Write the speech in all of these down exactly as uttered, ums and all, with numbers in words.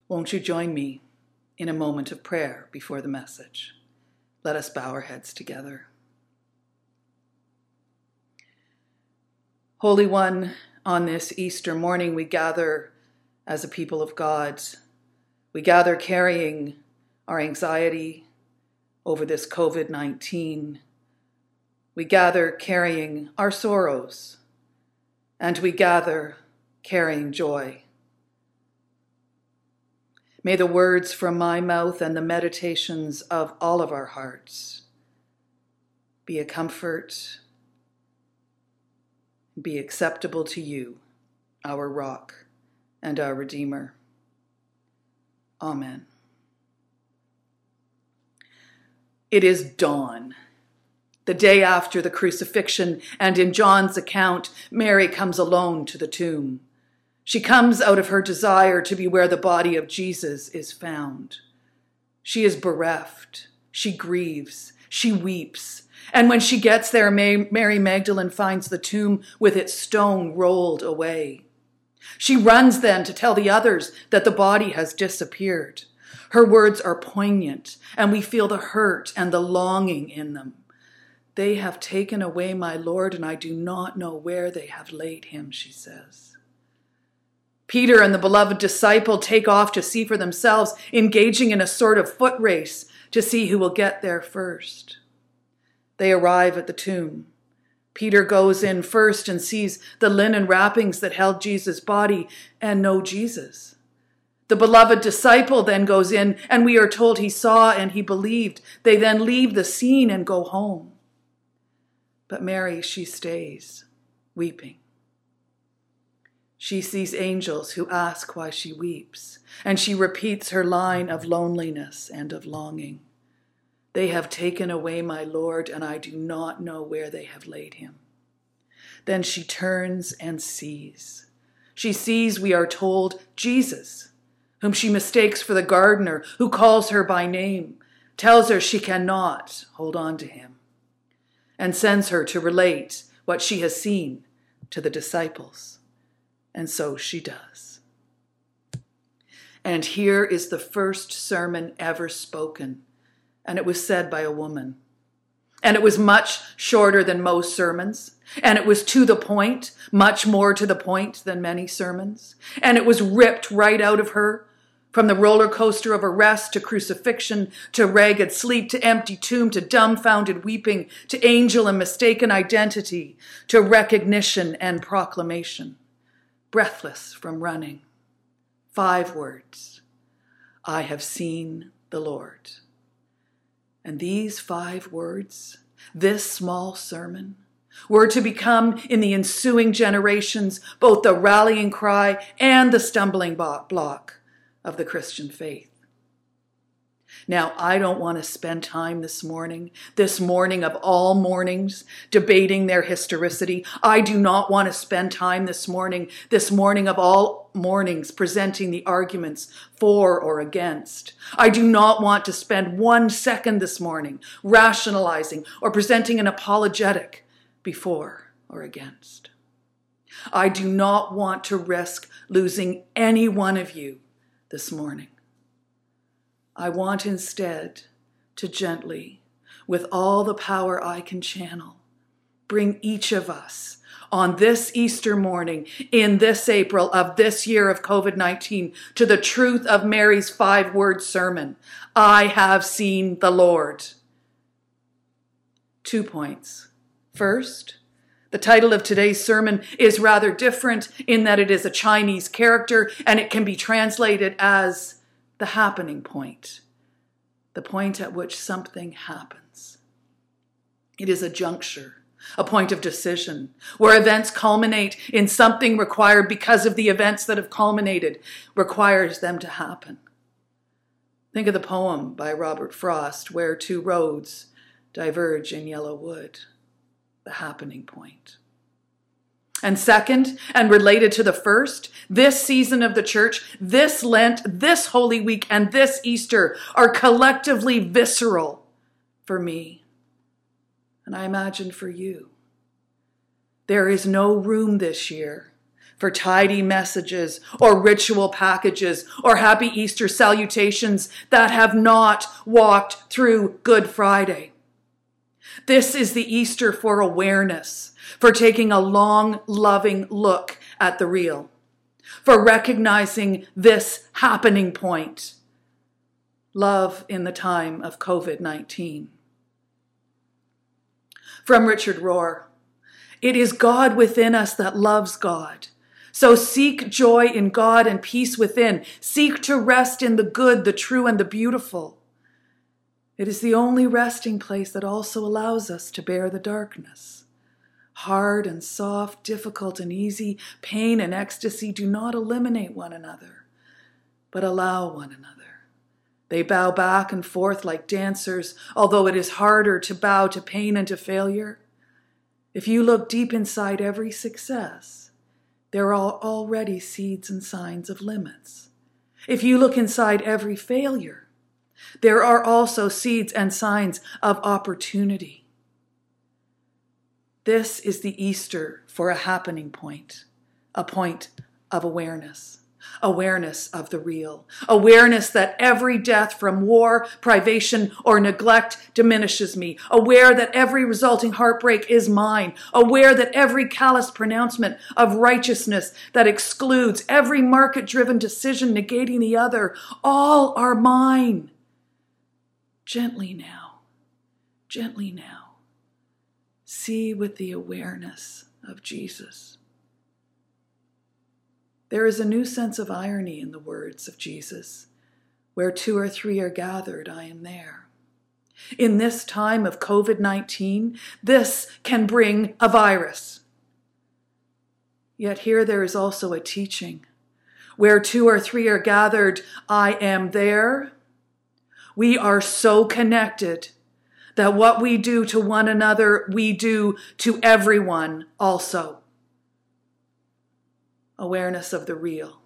Won't you join me in a moment of prayer before the message? Let us bow our heads together. Holy One, on this Easter morning we gather as a people of God. We gather carrying our anxiety over this covid nineteen. We gather carrying our sorrows, and we gather carrying joy. May the words from my mouth and the meditations of all of our hearts be a comfort, be acceptable to you, our rock and our Redeemer. Amen. It is dawn, the day after the crucifixion, and in John's account, Mary comes alone to the tomb. She comes out of her desire to be where the body of Jesus is found. She is bereft, she grieves, she weeps, and when she gets there, Mary Magdalene finds the tomb with its stone rolled away. She runs then to tell the others that the body has disappeared. Her words are poignant, and we feel the hurt and the longing in them. They have taken away my Lord, and I do not know where they have laid him, she says. Peter and the beloved disciple take off to see for themselves, engaging in a sort of foot race to see who will get there first. They arrive at the tomb. Peter goes in first and sees the linen wrappings that held Jesus' body and no Jesus. The beloved disciple then goes in, and we are told he saw and he believed. They then leave the scene and go home. But Mary, she stays, weeping. She sees angels who ask why she weeps, and she repeats her line of loneliness and of longing. They have taken away my Lord, and I do not know where they have laid him. Then she turns and sees. She sees, we are told, Jesus, whom she mistakes for the gardener, who calls her by name, tells her she cannot hold on to him, and sends her to relate what she has seen to the disciples. And so she does. And here is the first sermon ever spoken, and it was said by a woman. And it was much shorter than most sermons, and it was to the point, much more to the point than many sermons. And it was ripped right out of her, from the roller coaster of arrest to crucifixion, to ragged sleep, to empty tomb, to dumbfounded weeping, to angel and mistaken identity, to recognition and proclamation. Breathless from running. Five words. I have seen the Lord. And these five words, this small sermon, were to become in the ensuing generations both the rallying cry and the stumbling block of the Christian faith. Now, I don't want to spend time this morning, this morning of all mornings, debating their historicity. I do not want to spend time this morning, this morning of all mornings, presenting the arguments for or against. I do not want to spend one second this morning rationalizing or presenting an apologetic before or against. I do not want to risk losing any one of you this morning. I want instead to gently, with all the power I can channel, bring each of us on this Easter morning, in this April of this year of covid nineteen, to the truth of Mary's five-word sermon, I have seen the Lord. Two points. First, the title of today's sermon is rather different in that it is a Chinese character and it can be translated as the happening point, the point at which something happens. It is a juncture, a point of decision, where events culminate in something required because of the events that have culminated, requires them to happen. Think of the poem by Robert Frost, Where Two Roads Diverge in Yellow Wood, the happening point. And second, and related to the first, this season of the church, this Lent, this Holy Week, and this Easter are collectively visceral for me, and I imagine for you. There is no room this year for tidy messages or ritual packages or happy Easter salutations that have not walked through Good Friday. This is the Easter for awareness, for taking a long, loving look at the real, for recognizing this happening point. Love in the time of covid nineteen. From Richard Rohr, it is God within us that loves God. So seek joy in God and peace within. Seek to rest in the good, the true, and the beautiful. It is the only resting place that also allows us to bear the darkness. Hard and soft, difficult and easy, pain and ecstasy do not eliminate one another, but allow one another. They bow back and forth like dancers, although it is harder to bow to pain and to failure. If you look deep inside every success, there are already seeds and signs of limits. If you look inside every failure, there are also seeds and signs of opportunity. This is the Easter for a happening point, a point of awareness. Awareness of the real. Awareness that every death from war, privation, or neglect diminishes me. Aware that every resulting heartbreak is mine. Aware that every callous pronouncement of righteousness that excludes every market-driven decision negating the other, all are mine. Gently now, gently now. See with the awareness of Jesus. There is a new sense of irony in the words of Jesus. Where two or three are gathered, I am there. In this time of covid nineteen, this can bring a virus. Yet here there is also a teaching. Where two or three are gathered, I am there. We are so connected that what we do to one another, we do to everyone also. Awareness of the real.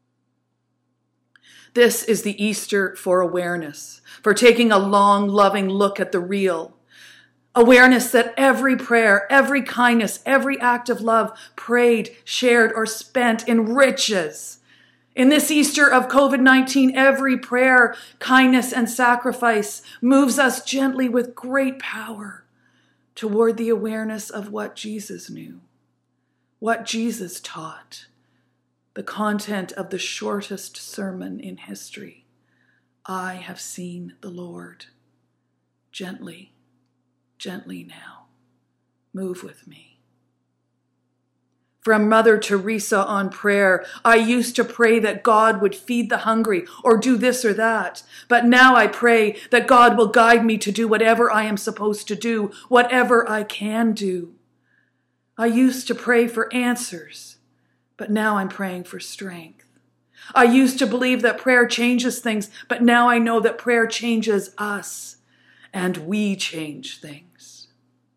This is the Easter for awareness, for taking a long, loving look at the real. Awareness that every prayer, every kindness, every act of love prayed, shared, or spent enriches. In this Easter of covid nineteen, every prayer, kindness, and sacrifice moves us gently with great power toward the awareness of what Jesus knew, what Jesus taught. The content of the shortest sermon in history. I have seen the Lord. Gently, gently now. Move with me. From Mother Teresa on prayer, I used to pray that God would feed the hungry or do this or that. But now I pray that God will guide me to do whatever I am supposed to do, whatever I can do. I used to pray for answers. But now I'm praying for strength. I used to believe that prayer changes things, but now I know that prayer changes us, and we change things.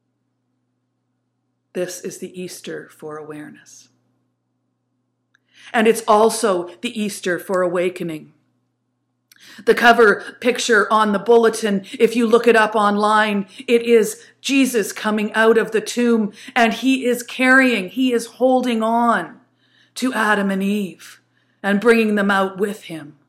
This is the Easter for awareness. And it's also the Easter for awakening. The cover picture on the bulletin, if you look it up online, it is Jesus coming out of the tomb, and he is carrying, he is holding on to Adam and Eve and bringing them out with him.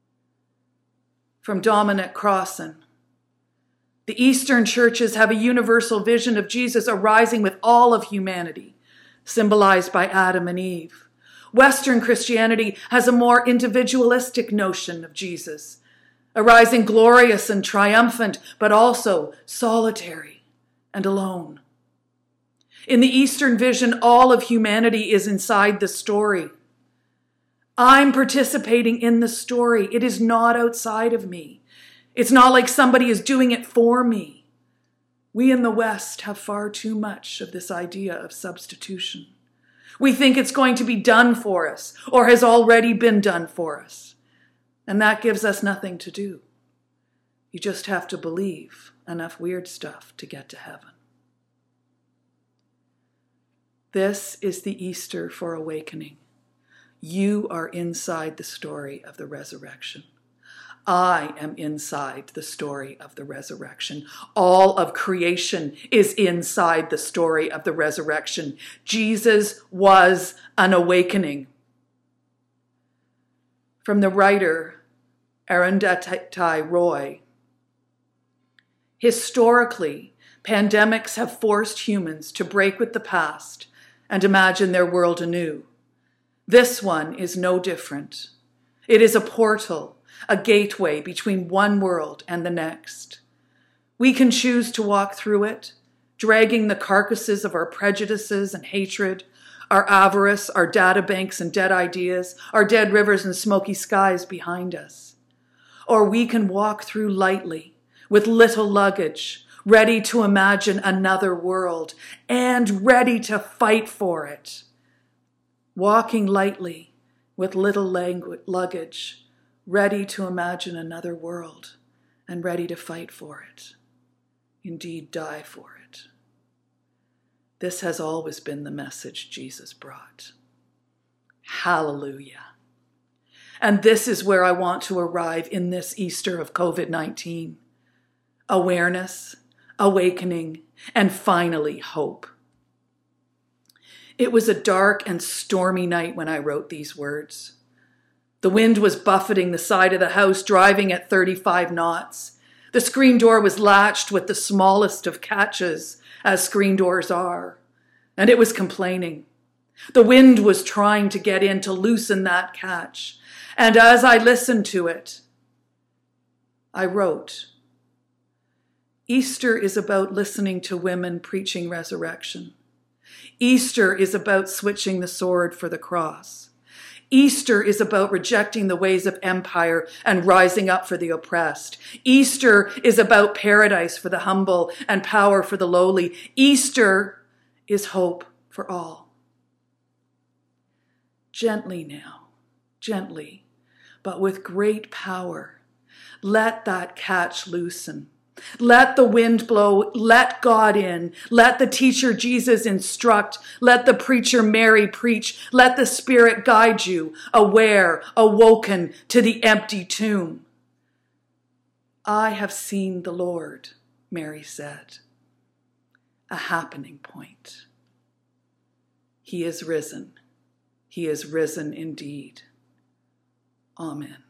From Dominic Crossan, the Eastern churches have a universal vision of Jesus arising with all of humanity, symbolized by Adam and Eve. Western Christianity has a more individualistic notion of Jesus, arising glorious and triumphant, but also solitary and alone. In the Eastern vision, all of humanity is inside the story. I'm participating in the story. It is not outside of me. It's not like somebody is doing it for me. We in the West have far too much of this idea of substitution. We think it's going to be done for us or has already been done for us. And that gives us nothing to do. You just have to believe enough weird stuff to get to heaven. This is the Easter for awakening. You are inside the story of the resurrection. I am inside the story of the resurrection. All of creation is inside the story of the resurrection. Jesus was an awakening. From the writer Arundhati Roy, historically, pandemics have forced humans to break with the past and imagine their world anew. This one is no different. It is a portal, a gateway between one world and the next. We can choose to walk through it, dragging the carcasses of our prejudices and hatred, our avarice, our databanks and dead ideas, our dead rivers and smoky skies behind us. Or we can walk through lightly, with little luggage, ready to imagine another world and ready to fight for it. Walking lightly, with little langu- luggage, ready to imagine another world and ready to fight for it. Indeed, die for it. This has always been the message Jesus brought. Hallelujah. And this is where I want to arrive in this Easter of covid nineteen. Awareness, awakening, and finally hope. It was a dark and stormy night when I wrote these words. The wind was buffeting the side of the house, driving at thirty-five knots. The screen door was latched with the smallest of catches, as screen doors are, and it was complaining. The wind was trying to get in to loosen that catch, and as I listened to it, I wrote, Easter is about listening to women preaching resurrection. Easter is about switching the sword for the cross. Easter is about rejecting the ways of empire and rising up for the oppressed. Easter is about paradise for the humble and power for the lowly. Easter is hope for all. Gently now, gently, but with great power, let that catch loosen. Let the wind blow, let God in, let the teacher Jesus instruct, let the preacher Mary preach, let the Spirit guide you, aware, awoken to the empty tomb. I have seen the Lord, Mary said, a happening point. He is risen, he is risen indeed. Amen.